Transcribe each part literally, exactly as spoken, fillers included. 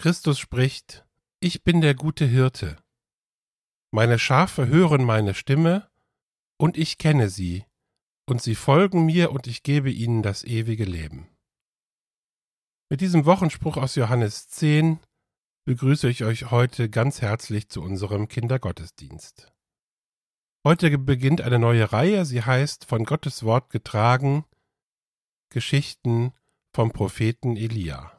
Christus spricht: Ich bin der gute Hirte. Meine Schafe hören meine Stimme, und ich kenne sie, und sie folgen mir, und ich gebe ihnen das ewige Leben. Mit diesem Wochenspruch aus Johannes zehn begrüße ich euch heute ganz herzlich zu unserem Kindergottesdienst. Heute beginnt eine neue Reihe, sie heißt Von Gottes Wort getragen, Geschichten vom Propheten Elia.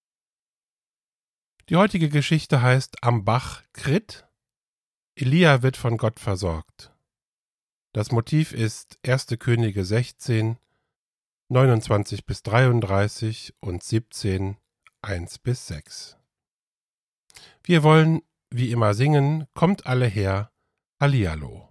Die heutige Geschichte heißt Am Bach Krit. Elia wird von Gott versorgt. Das Motiv ist erste Könige sechzehn, neunundzwanzig bis dreiunddreißig und siebzehn, eins bis sechs. Wir wollen, wie immer, singen: Kommt alle her, Hallihallo.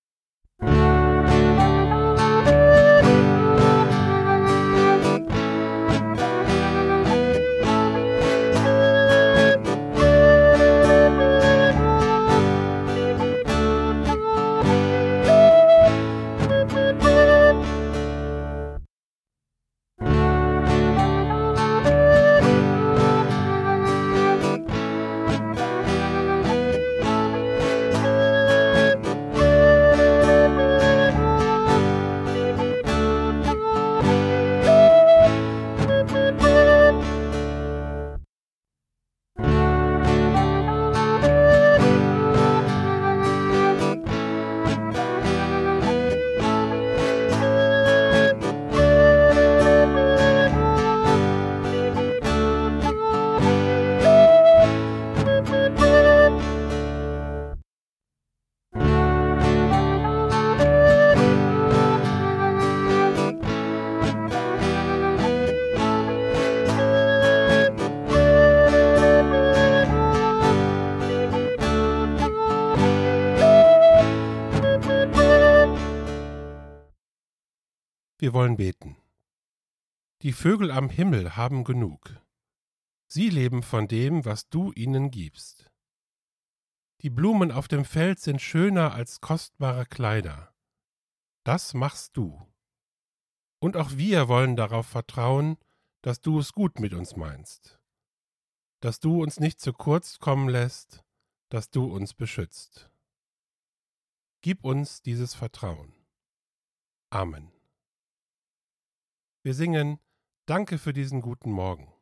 Wir wollen beten. Die Vögel am Himmel haben genug. Sie leben von dem, was du ihnen gibst. Die Blumen auf dem Feld sind schöner als kostbare Kleider. Das machst du. Und auch wir wollen darauf vertrauen, dass du es gut mit uns meinst. Dass du uns nicht zu kurz kommen lässt, dass du uns beschützt. Gib uns dieses Vertrauen. Amen. Wir singen: Danke für diesen guten Morgen.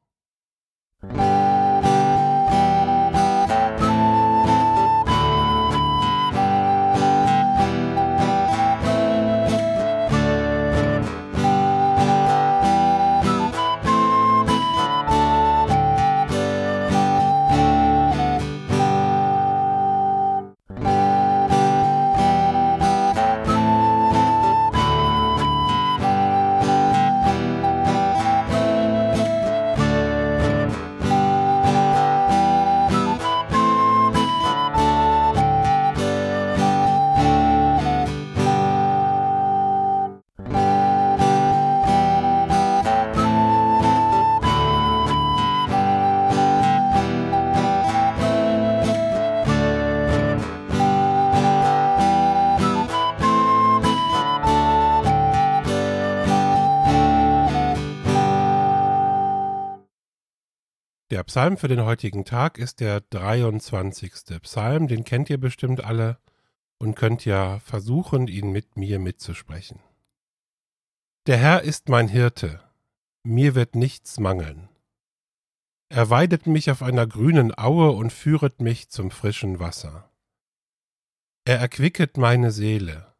Der Psalm für den heutigen Tag ist der dreiundzwanzigste Psalm, den kennt ihr bestimmt alle und könnt ja versuchen, ihn mit mir mitzusprechen. Der Herr ist mein Hirte, mir wird nichts mangeln. Er weidet mich auf einer grünen Aue und führet mich zum frischen Wasser. Er erquicket meine Seele.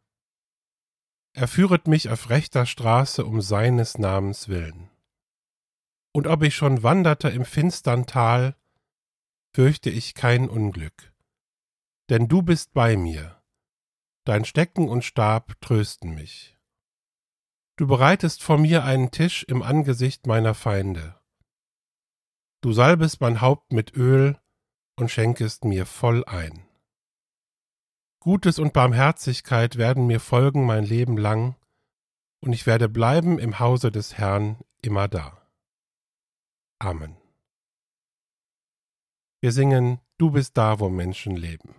Er führet mich auf rechter Straße um seines Namens willen. Und ob ich schon wanderte im finstern Tal, fürchte ich kein Unglück. Denn du bist bei mir, dein Stecken und Stab trösten mich. Du bereitest vor mir einen Tisch im Angesicht meiner Feinde. Du salbest mein Haupt mit Öl und schenkest mir voll ein. Gutes und Barmherzigkeit werden mir folgen mein Leben lang, und ich werde bleiben im Hause des Herrn immerdar. Amen. Wir singen: Du bist da, wo Menschen leben.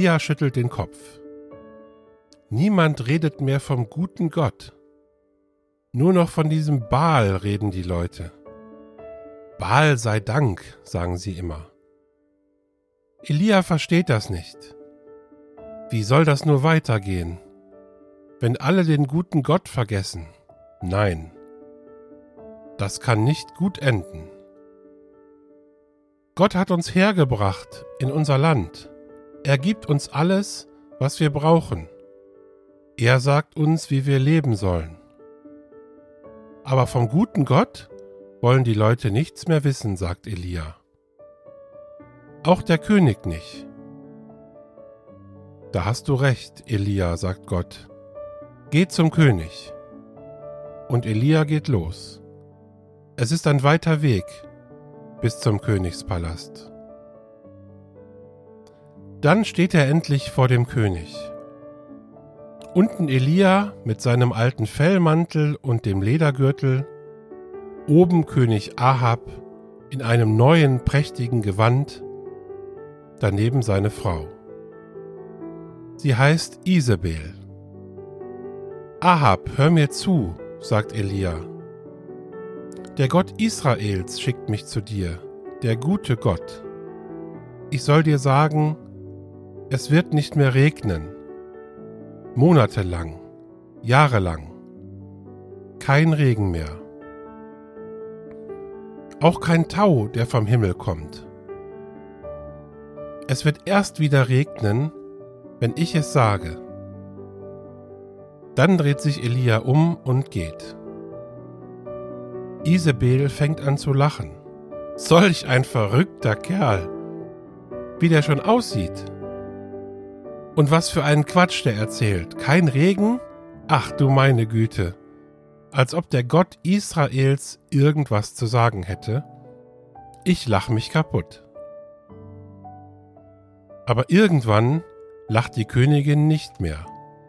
Elia schüttelt den Kopf. Niemand redet mehr vom guten Gott. Nur noch von diesem Baal reden die Leute. Baal sei Dank, sagen sie immer. Elia versteht das nicht. Wie soll das nur weitergehen, wenn alle den guten Gott vergessen? Nein, das kann nicht gut enden. Gott hat uns hergebracht in unser Land. Er gibt uns alles, was wir brauchen. Er sagt uns, wie wir leben sollen. Aber vom guten Gott wollen die Leute nichts mehr wissen, sagt Elia. Auch der König nicht. Da hast du recht, Elia, sagt Gott. Geh zum König. Und Elia geht los. Es ist ein weiter Weg bis zum Königspalast. Dann steht er endlich vor dem König. Unten Elia mit seinem alten Fellmantel und dem Ledergürtel, oben König Ahab in einem neuen prächtigen Gewand, daneben seine Frau. Sie heißt Isabel. Ahab, hör mir zu, sagt Elia. Der Gott Israels schickt mich zu dir, der gute Gott. Ich soll dir sagen, es wird nicht mehr regnen. Monatelang, jahrelang. Kein Regen mehr. Auch kein Tau, der vom Himmel kommt. Es wird erst wieder regnen, wenn ich es sage. Dann dreht sich Elia um und geht. Isabel fängt an zu lachen. Solch ein verrückter Kerl, wie der schon aussieht. Und was für einen Quatsch der erzählt. Kein Regen? Ach du meine Güte. Als ob der Gott Israels irgendwas zu sagen hätte. Ich lach mich kaputt. Aber irgendwann lacht die Königin nicht mehr.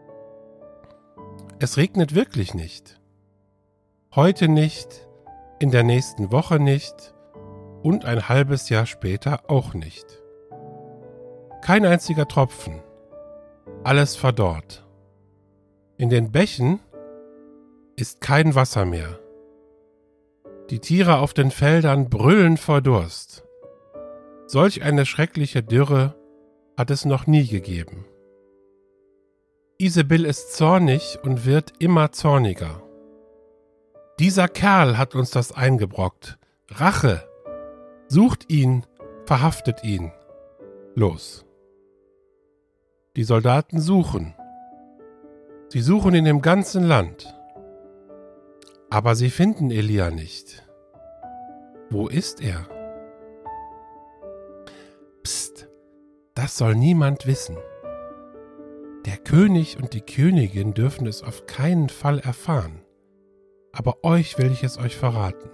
Es regnet wirklich nicht. Heute nicht, in der nächsten Woche nicht und ein halbes Jahr später auch nicht. Kein einziger Tropfen. Alles verdorrt. In den Bächen ist kein Wasser mehr. Die Tiere auf den Feldern brüllen vor Durst. Solch eine schreckliche Dürre hat es noch nie gegeben. Isabel ist zornig und wird immer zorniger. Dieser Kerl hat uns das eingebrockt. Rache! Sucht ihn, verhaftet ihn. Los! Die Soldaten suchen. Sie suchen in dem ganzen Land. Aber sie finden Elia nicht. Wo ist er? Psst, das soll niemand wissen. Der König und die Königin dürfen es auf keinen Fall erfahren. Aber euch will ich es euch verraten.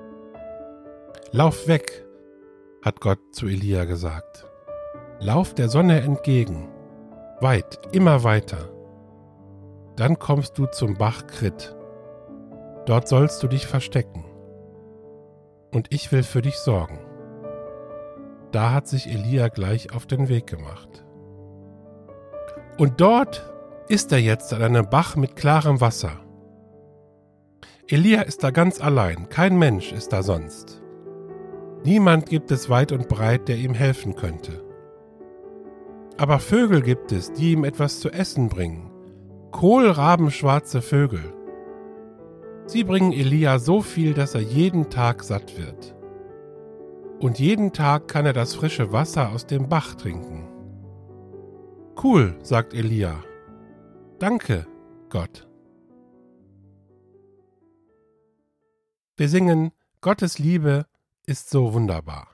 Lauf weg, hat Gott zu Elia gesagt. Lauf der Sonne entgegen, weit, immer weiter. Dann kommst du zum Bach Krit. Dort sollst du dich verstecken. Und ich will für dich sorgen. Da hat sich Elia gleich auf den Weg gemacht. Und dort ist er jetzt an einem Bach mit klarem Wasser. Elia ist da ganz allein, kein Mensch ist da sonst. Niemand gibt es weit und breit, der ihm helfen könnte. Aber Vögel gibt es, die ihm etwas zu essen bringen. Kohlrabenschwarze Vögel. Sie bringen Elia so viel, dass er jeden Tag satt wird. Und jeden Tag kann er das frische Wasser aus dem Bach trinken. Cool, sagt Elia. Danke, Gott. Wir singen, Gottes Liebe ist so wunderbar.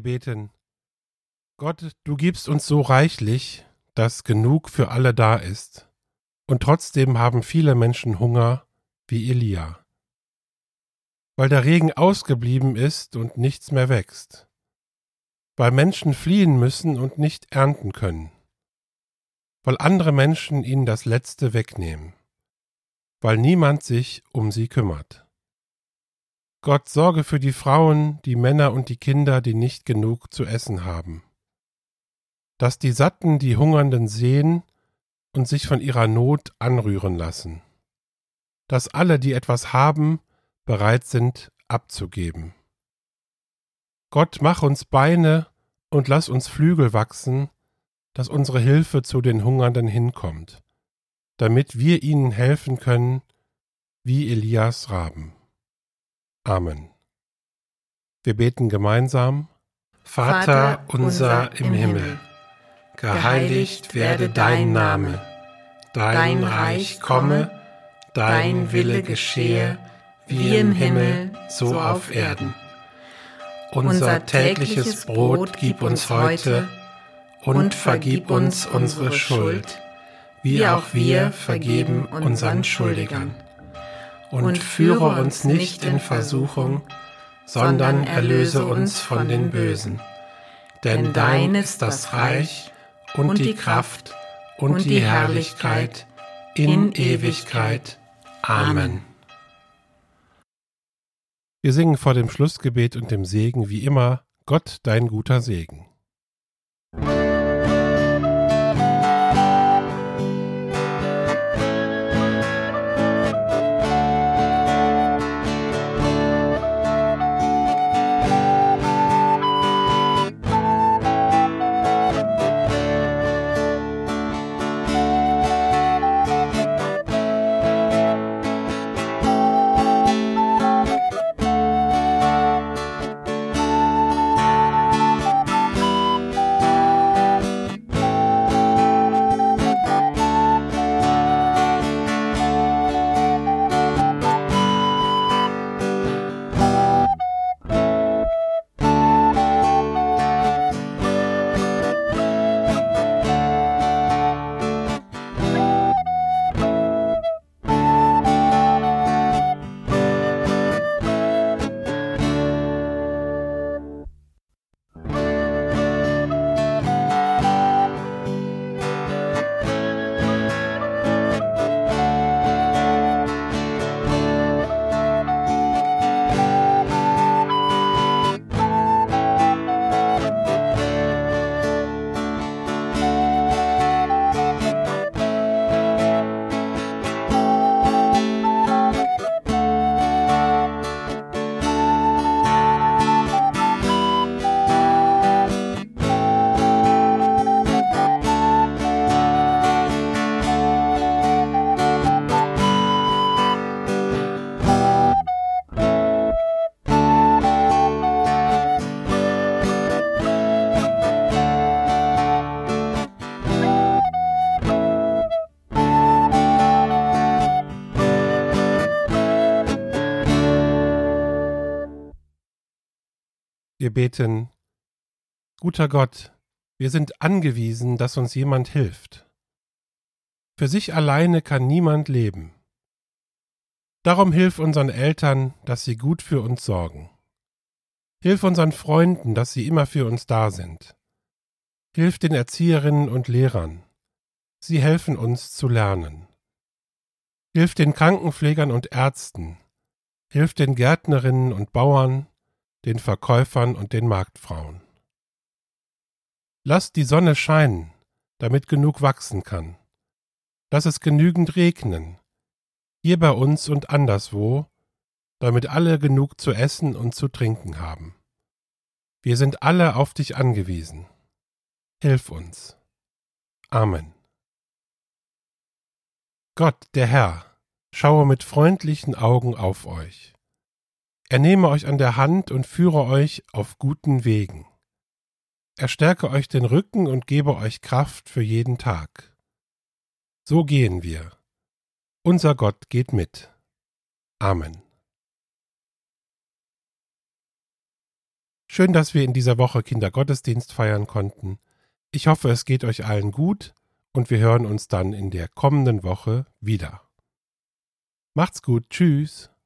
beten: Gott, du gibst uns so reichlich, dass genug für alle da ist, und trotzdem haben viele Menschen Hunger wie Elia, weil der Regen ausgeblieben ist und nichts mehr wächst, weil Menschen fliehen müssen und nicht ernten können, weil andere Menschen ihnen das Letzte wegnehmen, weil niemand sich um sie kümmert. Gott, sorge für die Frauen, die Männer und die Kinder, die nicht genug zu essen haben, dass die Satten die Hungernden sehen und sich von ihrer Not anrühren lassen, dass alle, die etwas haben, bereit sind abzugeben. Gott, mach uns Beine und lass uns Flügel wachsen, dass unsere Hilfe zu den Hungernden hinkommt, damit wir ihnen helfen können, wie Elias Raben. Amen. Wir beten gemeinsam: Vater unser im Himmel, geheiligt werde dein Name, dein Reich komme, dein Wille geschehe, wie im Himmel, so auf Erden. Unser tägliches Brot gib uns heute und vergib uns unsere Schuld, wie auch wir vergeben unseren Schuldigern. Und führe uns nicht in Versuchung, sondern erlöse uns von den Bösen. Denn dein ist das Reich und die Kraft und die Herrlichkeit in Ewigkeit. Amen. Wir singen vor dem Schlussgebet und dem Segen wie immer: Gott, dein guter Segen. Wir beten: Guter Gott, wir sind angewiesen, dass uns jemand hilft. Für sich alleine kann niemand leben. Darum hilf unseren Eltern, dass sie gut für uns sorgen. Hilf unseren Freunden, dass sie immer für uns da sind. Hilf den Erzieherinnen und Lehrern. Sie helfen uns zu lernen. Hilf den Krankenpflegern und Ärzten. Hilf den Gärtnerinnen und Bauern, den Verkäufern und den Marktfrauen. Lass die Sonne scheinen, damit genug wachsen kann. Lass es genügend regnen, hier bei uns und anderswo, damit alle genug zu essen und zu trinken haben. Wir sind alle auf dich angewiesen. Hilf uns. Amen. Gott, der Herr, schaue mit freundlichen Augen auf euch. Er nehme euch an der Hand und führe euch auf guten Wegen. Er stärke euch den Rücken und gebe euch Kraft für jeden Tag. So gehen wir. Unser Gott geht mit. Amen. Schön, dass wir in dieser Woche Kindergottesdienst feiern konnten. Ich hoffe, es geht euch allen gut und wir hören uns dann in der kommenden Woche wieder. Macht's gut, tschüss.